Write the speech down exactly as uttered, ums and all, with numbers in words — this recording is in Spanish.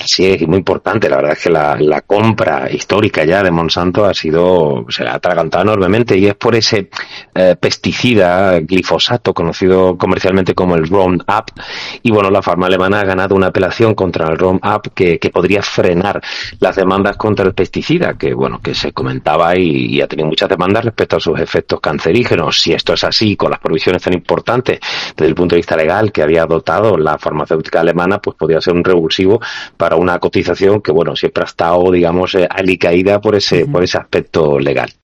Así es, y muy importante. La verdad es que la, la compra histórica ya de Monsanto ha sido, se la ha atragantado enormemente, y es por ese eh, pesticida, glifosato, conocido comercialmente como el Roundup. Y bueno, la farma alemana ha ganado una apelación contra el Roundup que, que podría frenar las demandas contra el pesticida, que bueno, que se comentaba y, y ha tenido muchas demandas respecto a sus efectos cancerígenos. Si esto es así, con las provisiones tan importantes desde el punto de vista legal que había adoptado la farmacéutica alemana, pues podría ser un revulsivo para una cotización que, bueno, siempre ha estado, digamos, eh, alicaída por ese, uh-huh. por ese aspecto legal.